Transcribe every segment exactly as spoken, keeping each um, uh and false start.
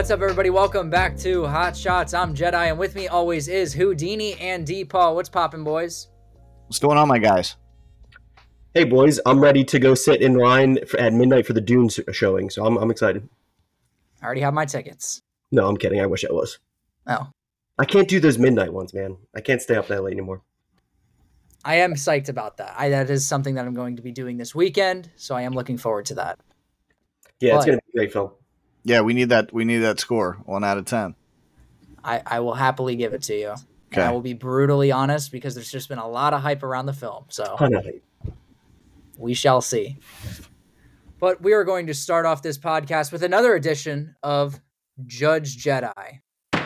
What's up, everybody? Welcome back to Hot Shots. I'm Jedi, and with me always is Houdini and D-Paul. What's poppin', boys? What's going on, my guys? Hey, boys. I'm ready to go sit in line for, at midnight for the Dune showing, so I'm, I'm excited. I already have my tickets. No, I'm kidding. I wish I was. Oh. I can't do those midnight ones, man. I can't stay up that late anymore. I am psyched about that. I, that is something that I'm going to be doing this weekend, so I am looking forward to that. Yeah, but, it's going to be a great film. Yeah, we need that. We need that score, one out of ten. I, I will happily give it to you. Okay. And I will be brutally honest because there's just been a lot of hype around the film. So we shall see. But we are going to start off this podcast with another edition of Judge Jedi.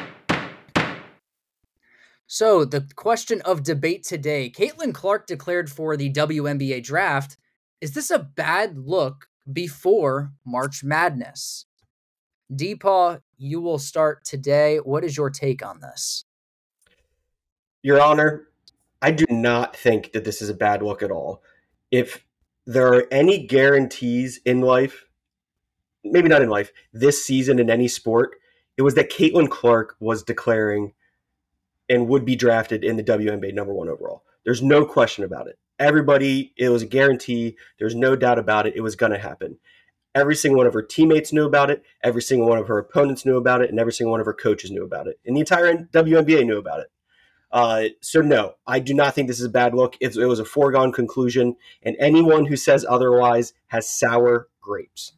So the question of debate today, Caitlin Clark declared for the W N B A draft. Is this a bad look before March Madness? D-Paul, you will start today. What is your take on this? Your Honor, I do not think that this is a bad look at all. If there are any guarantees in life, maybe not in life, this season in any sport, it was that Caitlin Clark was declaring and would be drafted in the W N B A number one overall. There's no question about it. Everybody, it was a guarantee. There's no doubt about it. It was going to happen. Every single one of her teammates knew about it. Every single one of her opponents knew about it. And every single one of her coaches knew about it. And the entire W N B A knew about it. Uh, so, no, I do not think this is a bad look. It's, it was a foregone conclusion. And anyone who says otherwise has sour grapes.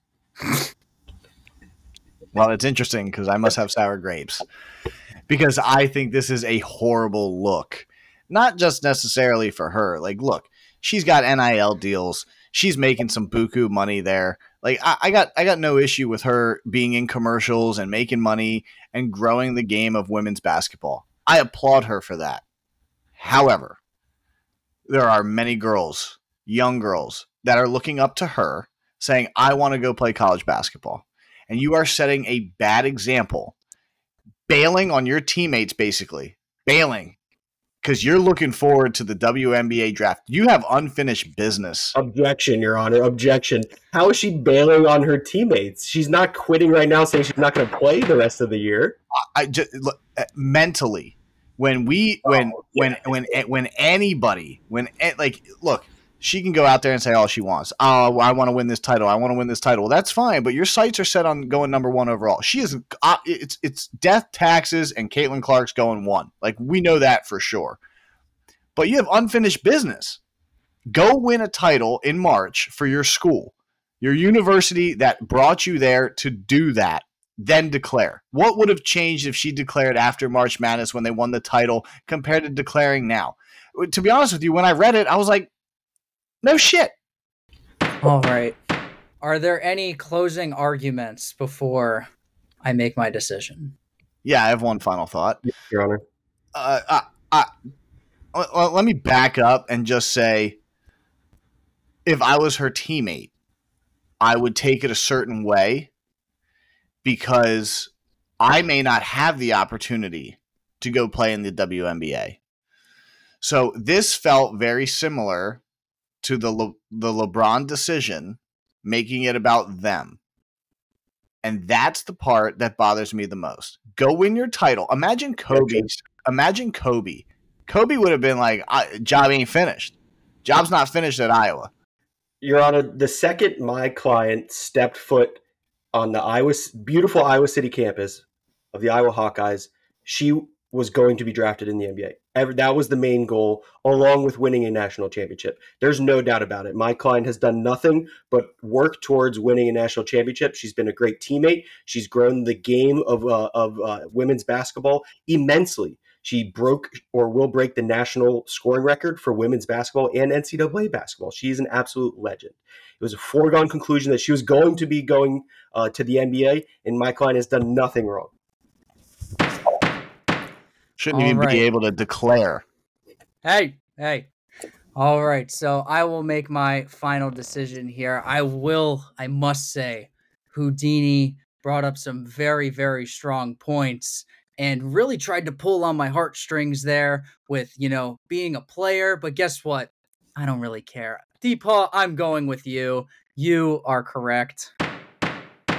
Well, it's interesting because I must have sour grapes. Because I think this is a horrible look. Not just necessarily for her. Like, look, she's got N I L deals. She's making some buku money there. Like I, I got, I got no issue with her being in commercials and making money and growing the game of women's basketball. I applaud her for that. However, there are many girls, young girls, that are looking up to her saying, I want to go play college basketball. And you are setting a bad example, bailing on your teammates, basically bailing. Because you're looking forward to the W N B A draft. You have unfinished business. Objection, Your Honor. Objection. How is she bailing on her teammates? She's not quitting right now saying she's not going to play the rest of the year. I, I just look, mentally, when we, when, oh, yeah. when, when, when anybody, when, like, look, she can go out there and say all she wants. Oh, I want to win this title. I want to win this title. Well, that's fine, but your sights are set on going number one overall. She is, uh, it's it's death, taxes, and Caitlin Clark's going one. Like, we know that for sure. But you have unfinished business. Go win a title in March for your school, your university that brought you there to do that, then declare. What would have changed if she declared after March Madness when they won the title compared to declaring now? To be honest with you, when I read it, I was like, no shit. All right. Are there any closing arguments before I make my decision? Yeah, I have one final thought. Your Honor. Uh, I, I, well, let me back up and just say, if I was her teammate, I would take it a certain way because I may not have the opportunity to go play in the W N B A. So this felt very similar to the Le- the LeBron decision, making it about them. And that's the part that bothers me the most. Go win your title. Imagine Kobe. Imagine Kobe. Kobe would have been like, job ain't finished. Job's not finished at Iowa. Your Honor, the second my client stepped foot on the Iowa, beautiful Iowa City campus of the Iowa Hawkeyes, she was going to be drafted in the N B A. Ever, that was the main goal, along with winning a national championship. There's no doubt about it. My client has done nothing but work towards winning a national championship. She's been a great teammate. She's grown the game of uh, of uh, women's basketball immensely. She broke or will break the national scoring record for women's basketball and N C double A basketball. She's an absolute legend. It was a foregone conclusion that she was going to be going uh, to the N B A, and my client has done nothing wrong. Shouldn't All even right. be able to declare. Hey, hey. All right, so I will make my final decision here. I will, I must say, Houdini brought up some very, very strong points and really tried to pull on my heartstrings there with, you know, being a player. But guess what? I don't really care. D-Paul, I'm going with you. You are correct.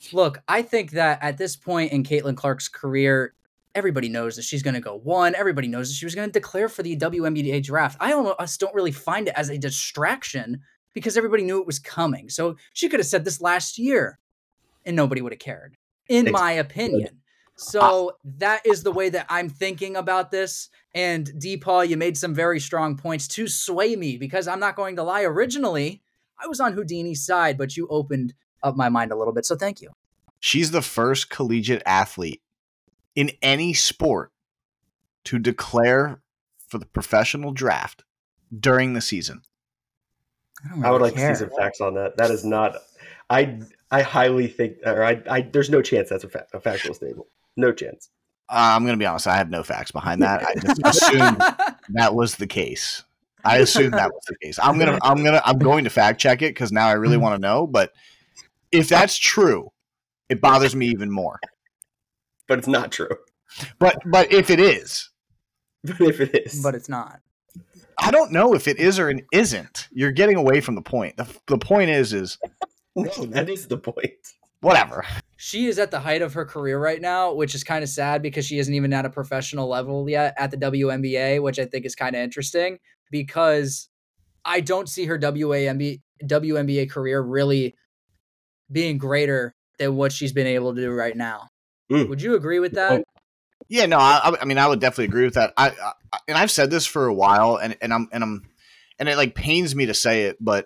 Look, I think that at this point in Caitlin Clark's career, everybody knows that she's going to go one. Everybody knows that she was going to declare for the W N B A draft. I almost don't really find it as a distraction because everybody knew it was coming. So she could have said this last year and nobody would have cared, in it's my opinion. Good. So that is the way that I'm thinking about this. And DePaul, you made some very strong points to sway me because I'm not going to lie. Originally, I was on Houdini's side, but you opened up my mind a little bit. So thank you. She's the first collegiate athlete in any sport to declare for the professional draft during the season. I, really I would like care. to see some facts on that. That is not, I I highly think, or I, I there's no chance that's a, fa- a factual statement. No chance. Uh, I'm going to be honest. I have no facts behind that. I just assumed that was the case. I assumed that was the case. I'm gonna, I'm gonna, I'm going to fact check it because now I really want to know. But if that's true, it bothers me even more. But it's not true. But but if it is, but if it is, but it's not. I don't know if it is or it isn't. You're getting away from the point. The, the point is, is no, that is the point. Whatever. She is at the height of her career right now, which is kind of sad because she isn't even at a professional level yet at the W N B A, which I think is kind of interesting because I don't see her W N B A, W N B A career really being greater than what she's been able to do right now. Mm. Would you agree with that? Yeah, no, I, I mean, I would definitely agree with that. I, I and I've said this for a while, and, and I'm and I'm and it like pains me to say it, but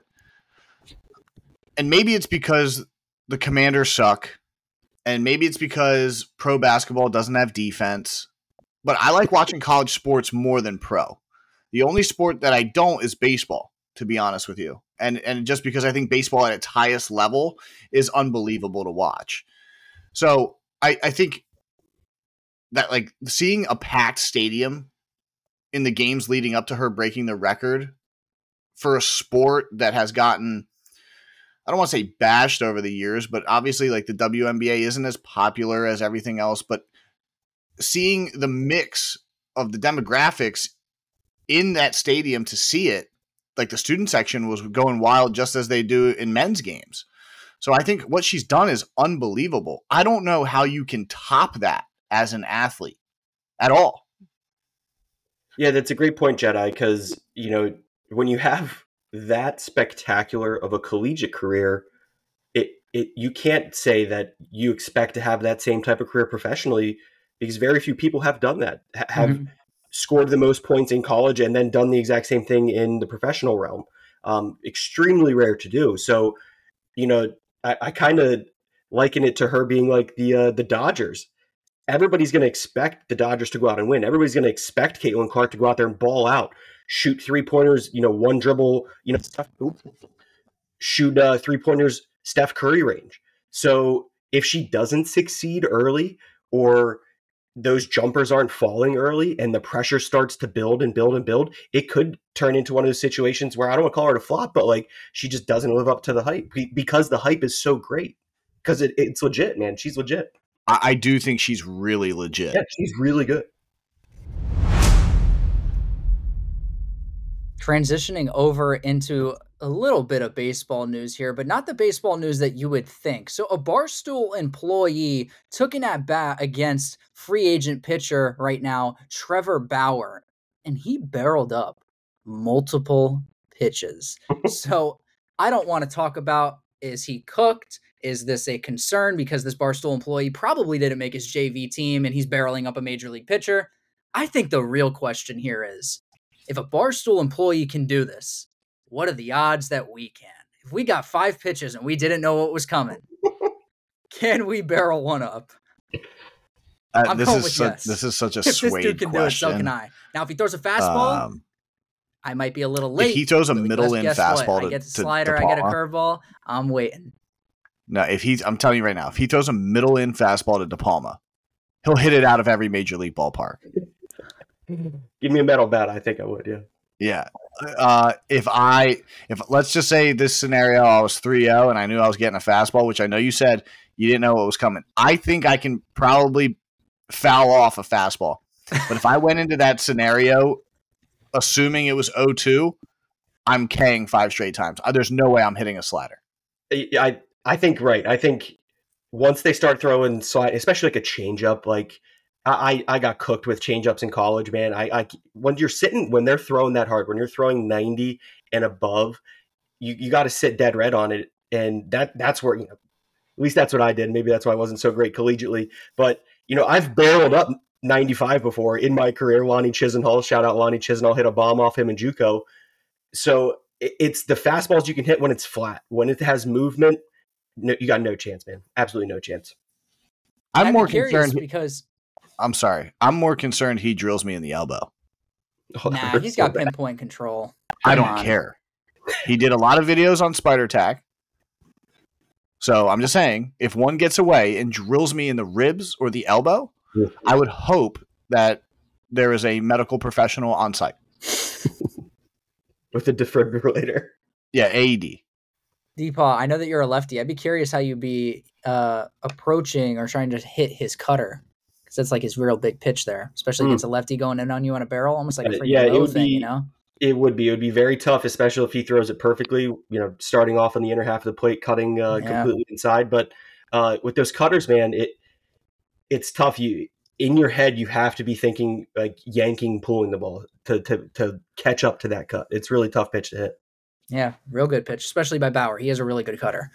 and maybe it's because the Commanders suck, and maybe it's because pro basketball doesn't have defense. But I like watching college sports more than pro. The only sport that I don't is baseball, to be honest with you, and and just because I think baseball at its highest level is unbelievable to watch. So I, I think that like seeing a packed stadium in the games leading up to her breaking the record for a sport that has gotten, I don't want to say bashed over the years, but obviously like the W N B A isn't as popular as everything else, but seeing the mix of the demographics in that stadium to see it, like the student section was going wild just as they do in men's games. So I think what she's done is unbelievable. I don't know how you can top that as an athlete at all. Yeah, that's a great point, Jedi, because, you know, when you have that spectacular of a collegiate career, it, it you can't say that you expect to have that same type of career professionally because very few people have done that, ha- have mm-hmm. scored the most points in college and then done the exact same thing in the professional realm. Um, extremely rare to do. So, you know, I, I kind of liken it to her being like the uh, the Dodgers. Everybody's going to expect the Dodgers to go out and win. Everybody's going to expect Caitlin Clark to go out there and ball out, shoot three pointers, you know, one dribble, you know, Steph, shoot uh, three pointers, Steph Curry range. So if she doesn't succeed early or those jumpers aren't falling early and the pressure starts to build and build and build, it could turn into one of those situations where I don't want to call her a flop, but like she just doesn't live up to the hype because the hype is so great because it, it's legit, man. She's legit. I, I do think she's really legit. Yeah, she's really good. Transitioning over into a little bit of baseball news here, but not the baseball news that you would think. So a Barstool employee took an at-bat against free agent pitcher right now, Trevor Bauer, and he barreled up multiple pitches. So I don't want to talk about, is he cooked? Is this a concern because this Barstool employee probably didn't make his J V team and he's barreling up a major league pitcher? I think the real question here is, if a Barstool employee can do this, what are the odds that we can? If we got five pitches and we didn't know what was coming, can we barrel one up? Uh, I'm this is such, yes. This is such a if swayed this dude can question. do it, so can I. Now, if he throws a fastball, um, I might be a little late. If he throws a middle in fastball, to, I get the slider, to I get a curveball. I'm waiting. No, if he's, I'm telling you right now, if he throws a middle in fastball to De Palma, he'll hit it out of every major league ballpark. Give me a metal bat. I think I would. Yeah. Yeah. Uh, if I, if let's just say this scenario, I was three oh and I knew I was getting a fastball, which I know you said you didn't know what was coming. I think I can probably foul off a fastball. But if I went into that scenario, assuming it was oh two, I'm K'ing five straight times. There's no way I'm hitting a slider. I, I think right. I think once they start throwing slide, especially like a changeup, like I, I got cooked with changeups in college, man. I, I when you're sitting, when they're throwing that hard, when you're throwing ninety and above, you, you got to sit dead red on it. And that that's where, you know, at least that's what I did. Maybe that's why I wasn't so great collegiately. But, you know, I've barreled up ninety-five before in my career. Lonnie Chisenhall, shout out Lonnie Chisenhall, hit a bomb off him in JUCO. So it's the fastballs you can hit when it's flat. When it has movement, no, you got no chance, man. Absolutely no chance. I'm I'd more be curious concerned because I'm sorry. I'm more concerned he drills me in the elbow. Oh, nah, he's got pinpoint control. I Come don't on. care. He did a lot of videos on Spider Tack. So I'm just saying, if one gets away and drills me in the ribs or the elbow, Yeah. I would hope that there is a medical professional on site. With a defibrillator. Yeah, A E D. Deepaw, I know that you're a lefty. I'd be curious how you'd be uh, approaching or trying to hit his cutter. Because that's like his real big pitch there, especially Mm. against a lefty going in on you on a barrel, almost like a Uh, freaking yeah, it low would thing, be- you know? It would be. It would be very tough, especially if he throws it perfectly, you know, starting off on the inner half of the plate, cutting uh, Yeah. completely inside. But uh, with those cutters, man, it it's tough. You in your head, you have to be thinking like yanking, pulling the ball to to to catch up to that cut. It's really tough pitch to hit. Yeah, real good pitch, especially by Bauer. He has a really good cutter.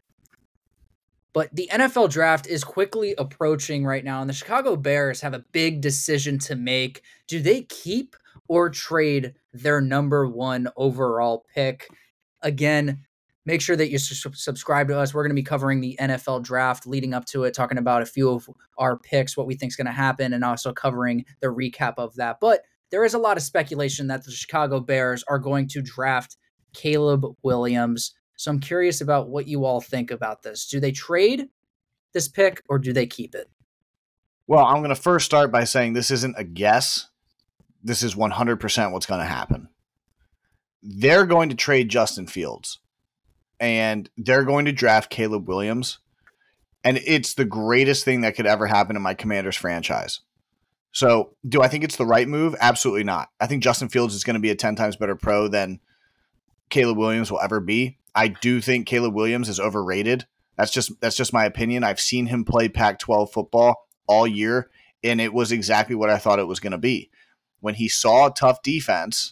But the N F L draft is quickly approaching right now, and the Chicago Bears have a big decision to make. Do they keep or trade their number one overall pick? Again, make sure that you su- subscribe to us. We're going to be covering the N F L draft leading up to it, talking about a few of our picks, what we think is going to happen, and also covering the recap of that. But there is a lot of speculation that the Chicago Bears are going to draft Caleb Williams. So I'm curious about what you all think about this. Do they trade this pick or do they keep it? Well, I'm going to first start by saying this isn't a guess. This is one hundred percent what's going to happen. They're going to trade Justin Fields, and they're going to draft Caleb Williams, and it's the greatest thing that could ever happen in my Commanders franchise. So do I think it's the right move? Absolutely not. I think Justin Fields is going to be a ten times better pro than Caleb Williams will ever be. I do think Caleb Williams is overrated. That's just that's just my opinion. I've seen him play Pac twelve football all year, and it was exactly what I thought it was going to be. When he saw a tough defense,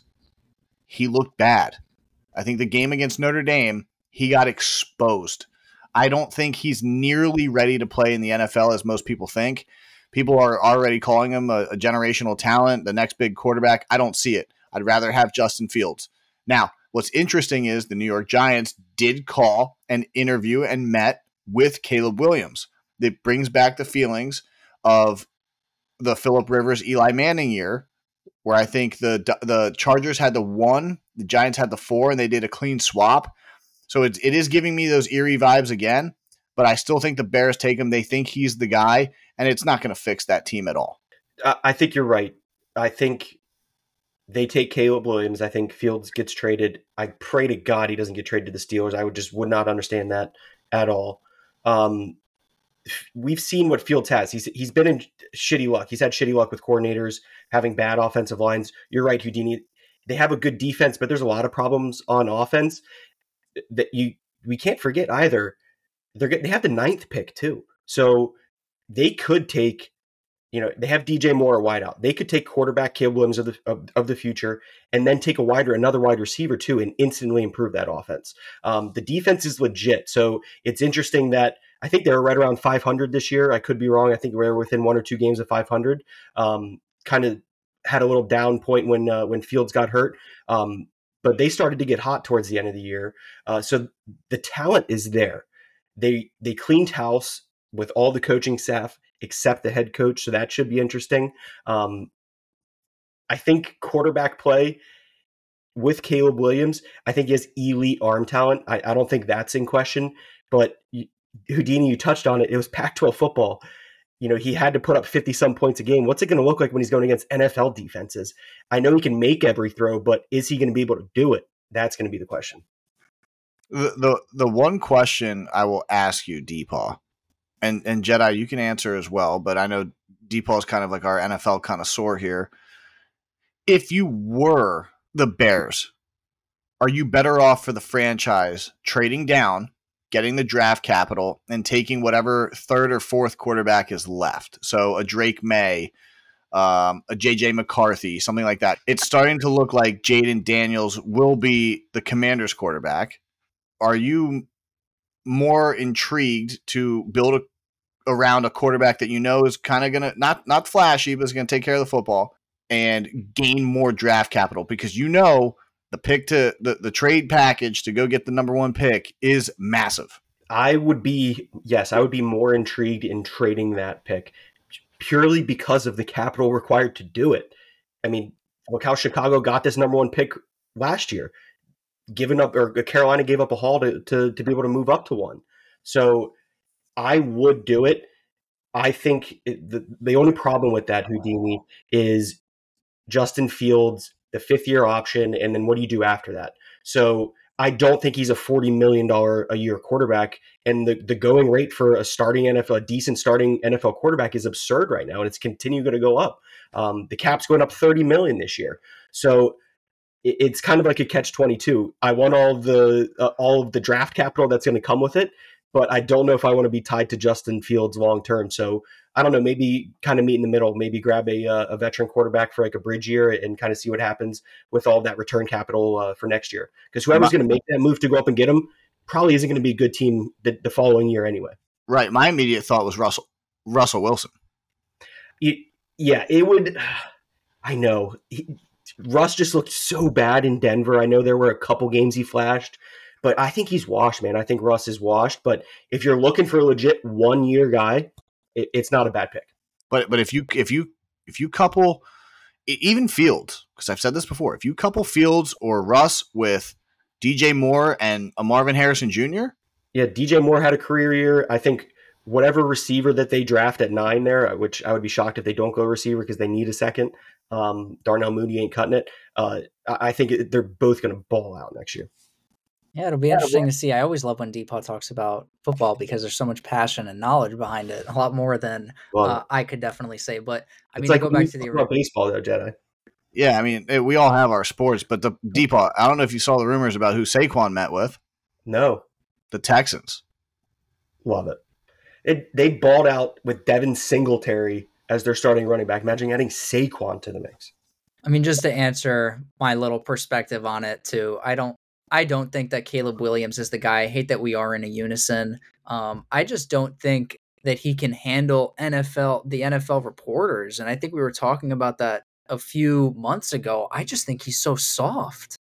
he looked bad. I think the game against Notre Dame, he got exposed. I don't think he's nearly ready to play in the N F L as most people think. People are already calling him a, a generational talent, the next big quarterback. I don't see it. I'd rather have Justin Fields. Now, what's interesting is the New York Giants did call an interview and met with Caleb Williams. It brings back the feelings of the Phillip Rivers, Eli Manning year, where I think the the Chargers had the one, the Giants had the four, and they did a clean swap. So it, it is giving me those eerie vibes again, but I still think the Bears take him. They think he's the guy, and it's not going to fix that team at all. I, I think you're right. I think they take Caleb Williams. I think Fields gets traded. I pray to God he doesn't get traded to the Steelers. I would just would not understand that at all. Um, we've seen what Fields has. He's he's been in shitty luck. He's had shitty luck with coordinators, having bad offensive lines. You're right, Houdini. They have a good defense, but there's a lot of problems on offense that you we can't forget either. They're they have the ninth pick too, so they could take. You know, they have D J Moore a wideout. They could take quarterback Caleb Williams of the of, of the future, and then take a wider another wide receiver too, and instantly improve that offense. Um, the defense is legit, so it's interesting that I think they were right around five hundred this year. I could be wrong. I think we were within one or two games of five hundred. Um, kind of had a little down point when uh, when Fields got hurt, um, but they started to get hot towards the end of the year. Uh, so the talent is there. They they cleaned house with all the coaching staff except the head coach, so that should be interesting. Um, I think quarterback play with Caleb Williams, I think he has elite arm talent. I, I don't think that's in question, but you, Houdini, you touched on it. It was Pac twelve football. You know, he had to put up fifty-some points a game. What's it going to look like when he's going against N F L defenses? I know he can make every throw, but is he going to be able to do it? That's going to be the question. The, the the one question I will ask you, Deepaw, and and Jedi, you can answer as well, but I know Deepaw is kind of like our N F L connoisseur here. If you were the Bears, are you better off for the franchise trading down, getting the draft capital, and taking whatever third or fourth quarterback is left. So a Drake May, um, a J J McCarthy, something like that. It's starting to look like Jaden Daniels will be the Commanders quarterback. Are you more intrigued to build a, around a quarterback that you know is kind of going to, not not flashy, but is going to take care of the football and gain more draft capital? Because you know the pick to the, the trade package to go get the number one pick is massive. I would be, yes, I would be more intrigued in trading that pick purely because of the capital required to do it. I mean, look how Chicago got this number one pick last year. Given up, or Carolina gave up a haul to, to, to be able to move up to one. So I would do it. I think it, the, the only problem with that, Houdini, is Justin Fields, the fifth year option, and then what do you do after that? So I don't think he's a forty million dollars a year quarterback, and the, the going rate for a starting N F L, a decent starting N F L quarterback is absurd right now, and it's continuing to go up. Um, the cap's going up thirty million dollars this year. So it, it's kind of like a catch twenty-two. I want all of the uh, all of the draft capital that's going to come with it, but I don't know if I want to be tied to Justin Fields long term. So I don't know, maybe kind of meet in the middle, maybe grab a, uh, a veteran quarterback for like a bridge year and kind of see what happens with all of that return capital uh, for next year. Because whoever's going to make that move to go up and get him probably isn't going to be a good team the, the following year anyway. Right. My immediate thought was Russell Russell Wilson. It, yeah, it would. I know. He, Russ just looked so bad in Denver. I know there were a couple games he flashed, but I think he's washed, man. I think Russ is washed. But if you're looking for a legit one-year guy, it, it's not a bad pick. But but if you if you if you couple even Fields, because I've said this before, if you couple Fields or Russ with D J Moore and a Marvin Harrison Junior Yeah, D J Moore had a career year. I think whatever receiver that they draft at nine there, which I would be shocked if they don't go receiver because they need a second. Um, Darnell Mooney ain't cutting it. Uh, I think it, they're both going to ball out next year. Yeah, it'll be interesting to see. I always love when Deepaw talks about football because there's so much passion and knowledge behind it, a lot more than Well, uh, I could definitely say. But I it's mean, like to go when back you to the talk about baseball, though, Jedi. Yeah, I mean, it, we all have our sports, but the Deepaw, I don't know if you saw the rumors about who Saquon met with. No, The Texans. love it. It they balled out with Devin Singletary as their starting running back. Imagine adding Saquon to the mix. I mean, just to answer my little perspective on it too, I don't, I don't think that Caleb Williams is the guy. I hate that we are in a unison. Um, I just don't think that he can handle N F L, the N F L reporters. And I think we were talking about that a few months ago. I just think he's so soft.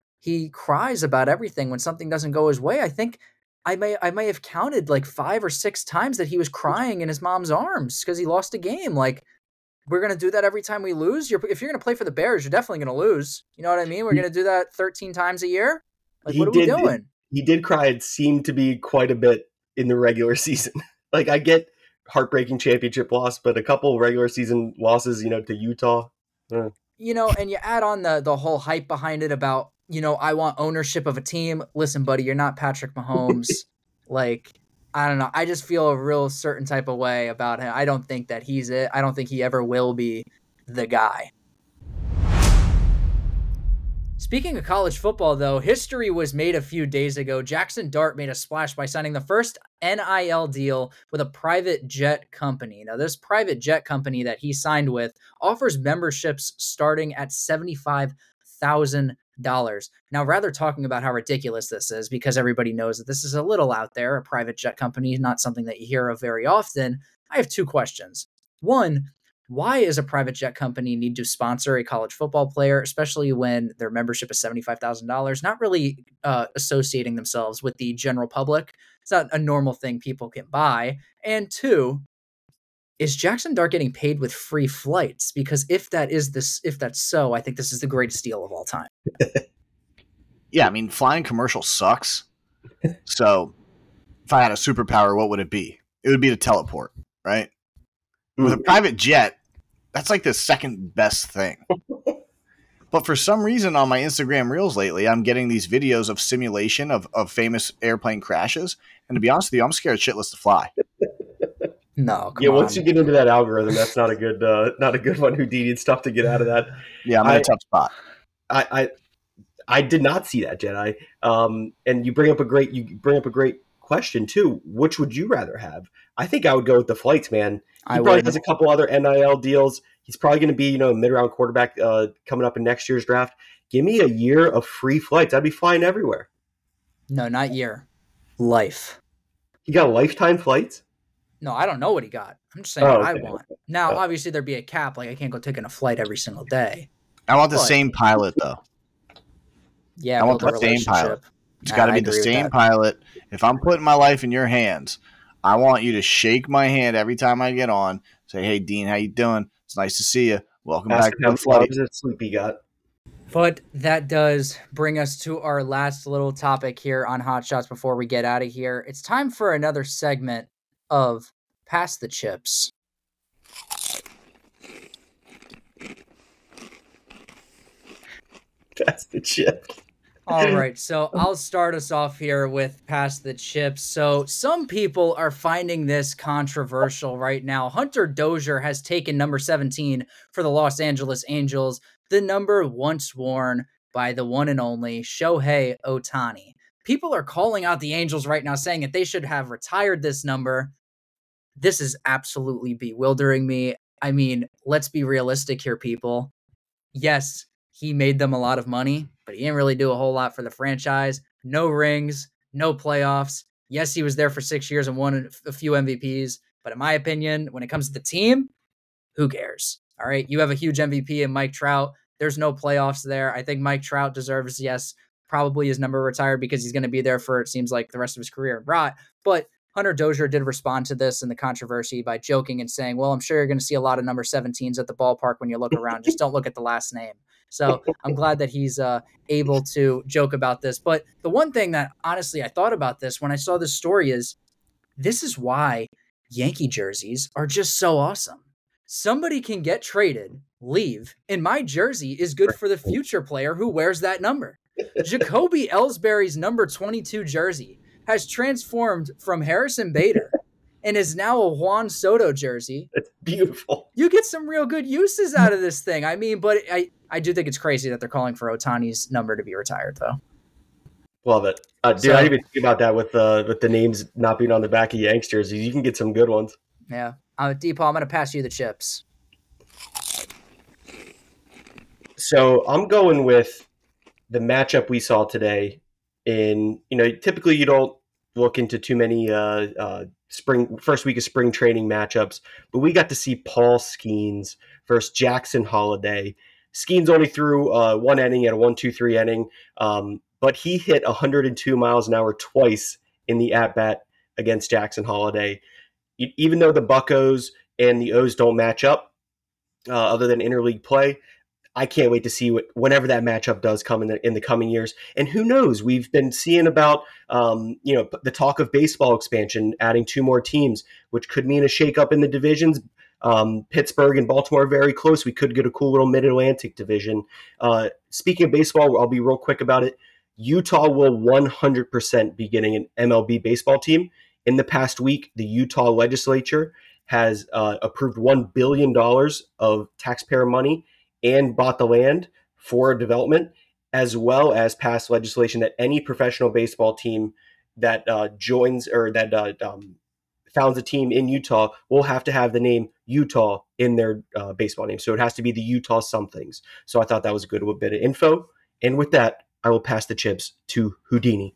He cries about everything when something doesn't go his way. I think I may, I may have counted like five or six times that he was crying in his mom's arms because he lost a game. Like, we're going to do that every time we lose. You're, if you're going to play for the Bears, you're definitely going to lose. You know what I mean? We're going to do that thirteen times a year. Like, He what are we did- doing? He did cry. It seemed to be quite a bit in the regular season. Like, I get heartbreaking championship loss, but a couple regular season losses, you know, to Utah. eh. You know, and you add on the the whole hype behind it about, you know, I want ownership of a team. Listen, buddy, you're not Patrick Mahomes. Like, I don't know. I just feel a real certain type of way about him. I don't think that he's it. I don't think he ever will be the guy. Speaking of college football, though, history was made a few days ago. Jackson Dart made a splash by signing the first N I L deal with a private jet company. Now, this private jet company that he signed with offers memberships starting at seventy-five thousand dollars. Now, rather talking about how ridiculous this is, because everybody knows that this is a little out there, a private jet company, not something that you hear of very often, I have two questions. One, why does a private jet company need to sponsor a college football player, especially when their membership is seventy-five thousand dollars, not really uh, associating themselves with the general public? It's not a normal thing people can buy. And two, is Jackson Dart getting paid with free flights? Because if that is this, if that's so, I think this is the greatest deal of all time. Yeah, I mean, flying commercial sucks. So if I had a superpower, what would it be? It would be to teleport, right? With a private jet, that's like the second best thing. But for some reason on my Instagram Reels lately, I'm getting these videos of simulation of, of famous airplane crashes. And to be honest with you, I'm scared shitless to fly. No, come Yeah, on. once you get into that algorithm, that's not a good, uh, not a good one. Houdini, it's tough to get out of that. Yeah, I'm in I- a tough spot. I, I, I did not see that, Jedi. Um, and you bring up a great, you bring up a great question too. Which would you rather have? I think I would go with the flights, man. He I probably would. has a couple other N I L deals. He's probably going to be, you know, a mid-round quarterback uh, coming up in next year's draft. Give me a year of free flights. I'd be flying everywhere. No, not year. Life. He got lifetime flights? No, I don't know what he got. I'm just saying Oh, what okay, I want. okay. Now, Oh. obviously, there'd be a cap. Like, I can't go taking a flight every single day. I want the But- same pilot though. Yeah, I want build a the same pilot. relationship. It's Nah, got to I be the agree with same that. pilot. If I'm putting my life in your hands, I want you to shake my hand every time I get on. Say, "Hey, Dean, how you doing? It's nice to see you. Welcome Ask back him to how the many flight." hours of sleep he got. But that does bring us to our last little topic here on Hot Shots before we get out of here. It's time for another segment of Pass the Chips. That's the chip. All right, so I'll start us off here with Pass the Chips. So some people are finding this controversial right now. Hunter Dozier has taken number seventeen for the Los Angeles Angels, the number once worn by the one and only Shohei Ohtani. People are calling out the Angels right now, saying that they should have retired this number. This is absolutely bewildering me. I mean, let's be realistic here, people. Yes, he made them a lot of money, but he didn't really do a whole lot for the franchise. No rings, no playoffs. Yes, he was there for six years and won a few M V Ps. But in my opinion, when it comes to the team, who cares? All right, you have a huge M V P in Mike Trout. There's no playoffs there. I think Mike Trout deserves, yes, probably his number retired because he's going to be there for, it seems like, the rest of his career. Right. But Hunter Dozier did respond to this and the controversy by joking and saying, well, I'm sure you're going to see a lot of number seventeens at the ballpark when you look around. Just don't look at the last name. So I'm glad that he's uh, able to joke about this. But the one thing that, honestly, I thought about this when I saw this story is this is why Yankee jerseys are just so awesome. Somebody can get traded, leave, and my jersey is good for the future player who wears that number. Jacoby Ellsbury's number twenty-two jersey has transformed from Harrison Bader and is now a Juan Soto jersey. It's beautiful. You get some real good uses out of this thing. I mean, but I, I do think it's crazy that they're calling for Ohtani's number to be retired, though. Love it. Uh, dude, So- I didn't even think about that with uh, with the names not being on the back of Yanks jerseys. You can get some good ones. Yeah. Uh, D-Paul, I'm going to pass you the chips. So I'm going with the matchup we saw today. In you know, typically you don't look into too many uh, uh, spring first week of spring training matchups, but we got to see Paul Skeens versus Jackson Holiday. Skeens only threw uh, one inning at a one two three inning, um, but he hit one hundred two miles an hour twice in the at bat against Jackson Holiday. E- Even though the Buccos and the O's don't match up, uh, other than interleague play, I can't wait to see what whenever that matchup does come in the in the coming years. And who knows? We've been seeing about um, you know the talk of baseball expansion, adding two more teams, which could mean a shakeup in the divisions. Um, Pittsburgh and Baltimore are very close. We could get a cool little Mid-Atlantic division. Uh, speaking of baseball, I'll be real quick about it. Utah will one hundred percent be getting an M L B baseball team. In the past week, the Utah legislature has uh, approved one billion dollars of taxpayer money and bought the land for development, as well as passed legislation that any professional baseball team that uh, joins or that uh, um, founds a team in Utah will have to have the name Utah in their uh, baseball name. So it has to be the Utah somethings. So I thought that was a good bit of info. And with that, I will pass the chips to Houdini.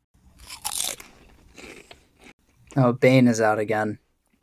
Oh, Bane is out again.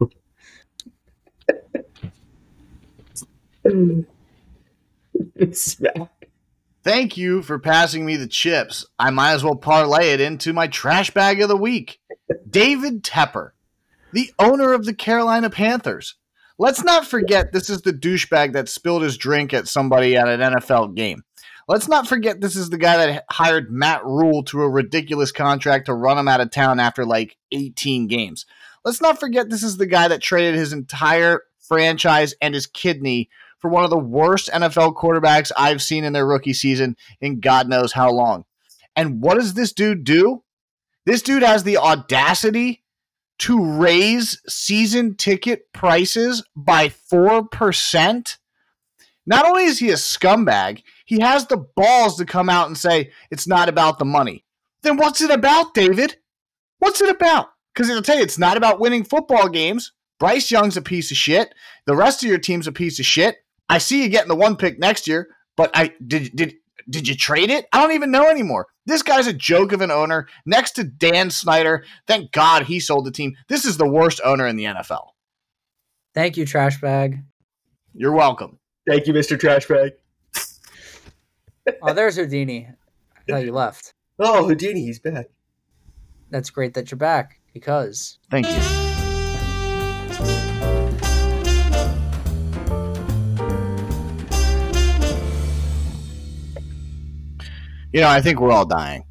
Thank you for passing me the chips. I might as well parlay it into my trash bag of the week. David Tepper, the owner of the Carolina Panthers. Let's not forget this is the douchebag that spilled his drink at somebody at an N F L game. Let's not forget this is the guy that hired Matt Rule to a ridiculous contract to run him out of town after like eighteen games. Let's not forget this is the guy that traded his entire franchise and his kidney for one of the worst N F L quarterbacks I've seen in their rookie season in God knows how long. And what does this dude do? This dude has the audacity to raise season ticket prices by four percent. Not only is he a scumbag, he has the balls to come out and say, it's not about the money. Then what's it about, David? What's it about? Because I'll tell you, it's not about winning football games. Bryce Young's a piece of shit. The rest of your team's a piece of shit. I see you getting the one pick next year, but I did did did you trade it? I don't even know anymore. This guy's a joke of an owner next to Dan Snyder. Thank God he sold the team. This is the worst owner in the N F L. Thank you, Trash Bag. You're welcome. Thank you, Mister Trash Bag. Oh, there's Houdini. I thought you left. Oh, Houdini, he's back. That's great that you're back because. Thank you. You know, I think we're all dying.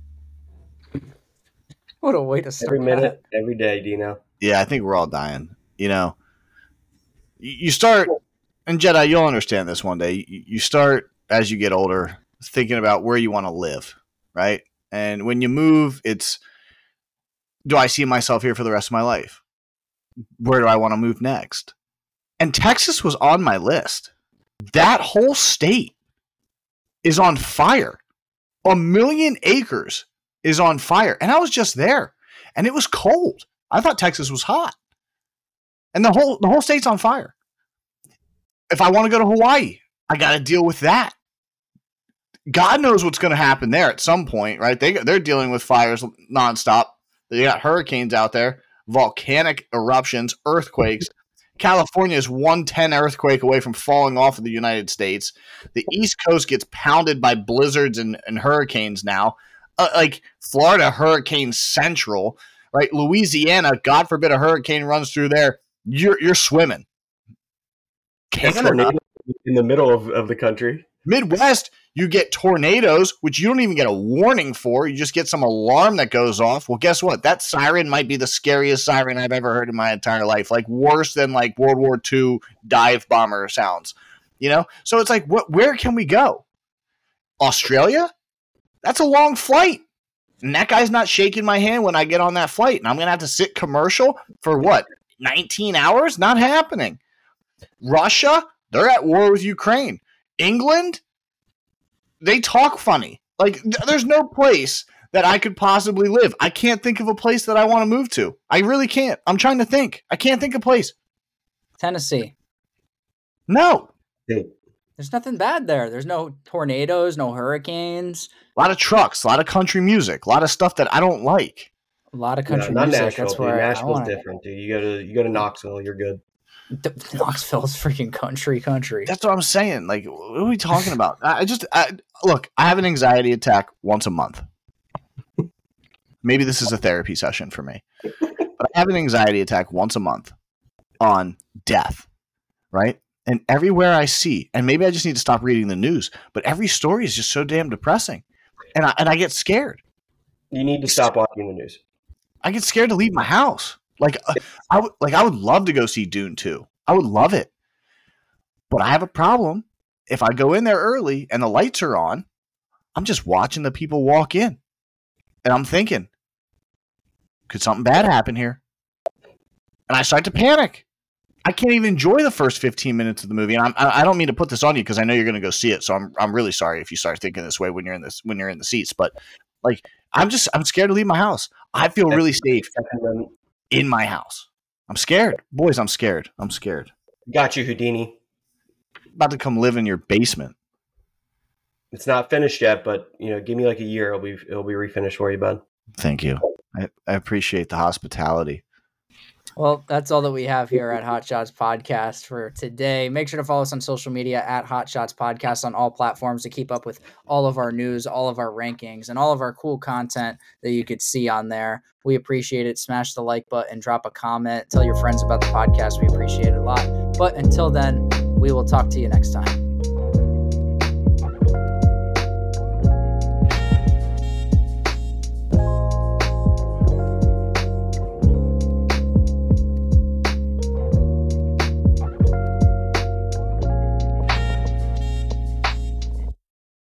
What a way to start. Every minute, that. every day, Dino. Yeah, I think we're all dying. You know, you start, and Jedi, you'll understand this one day. You start as you get older thinking about where you want to live, right? And when you move, it's, do I see myself here for the rest of my life? Where do I want to move next? And Texas was on my list. That whole state is on fire. A million acres is on fire. And I was just there. And it was cold. I thought Texas was hot. And the whole the whole state's on fire. If I want to go to Hawaii, I got to deal with that. God knows what's going to happen there at some point, right? They, they're dealing with fires nonstop. They got hurricanes out there, volcanic eruptions, earthquakes. California is one ten earthquake away from falling off of the United States. The East Coast gets pounded by blizzards and, and hurricanes now. Uh, like Florida, hurricane central, right? Louisiana, God forbid a hurricane runs through there. You're you're swimming. Canada, in the middle of, of the country. Midwest, you get tornadoes, which you don't even get a warning for. You just get some alarm that goes off. Well, guess what? That siren might be the scariest siren I've ever heard in my entire life. Like worse than like World War Two dive bomber sounds. You know? So it's like, what? Where can we go? Australia? That's a long flight. And that guy's not shaking my hand when I get on that flight. And I'm going to have to sit commercial for what? nineteen hours? Not happening. Russia? They're at war with Ukraine. England, they talk funny. Like, th- there's no place that I could possibly live. I can't think of a place that I want to move to. I really can't. I'm trying to think. I can't think of a place. Tennessee. No. Hey. There's nothing bad there. There's no tornadoes, no hurricanes. A lot of trucks, a lot of country music, a lot of stuff that I don't like. A lot of country no, not music. Nashville, That's dude. where Nashville's I, I different, dude. You go to you go to Knoxville, you're good. Knoxville's freaking country, country. That's what I'm saying. Like, what are we talking about? I just I, look. I have an anxiety attack once a month. Maybe this is a therapy session for me, but I have an anxiety attack once a month on death, right? And everywhere I see, and maybe I just need to stop reading the news, but every story is just so damn depressing, and I and I get scared. You need to stop watching the news. I get scared to leave my house. Like uh, I would, like I would love to go see Dune two. I would love it, but I have a problem. If I go in there early and the lights are on, I'm just watching the people walk in, and I'm thinking, could something bad happen here? And I start to panic. I can't even enjoy the first fifteen minutes of the movie, and I'm, I don't mean to put this on you because I know you're going to go see it. So I'm I'm really sorry if you start thinking this way when you're in this when you're in the seats. But like I'm just I'm scared to leave my house. I feel really safe in my house. I'm scared, boys. I'm scared. I'm scared. Got you, Houdini. About to come live in your basement. It's not finished yet, but you know, give me like a year, it'll be it'll be refinished for you, bud. Thank you. I, I appreciate the hospitality. Well, that's all that we have here at Hot Shots Podcast for today. Make sure to follow us on social media at Hot Shots Podcast on all platforms to keep up with all of our news, all of our rankings, and all of our cool content that you could see on there. We appreciate it. Smash the like button, drop a comment, tell your friends about the podcast. We appreciate it a lot. But until then, we will talk to you next time.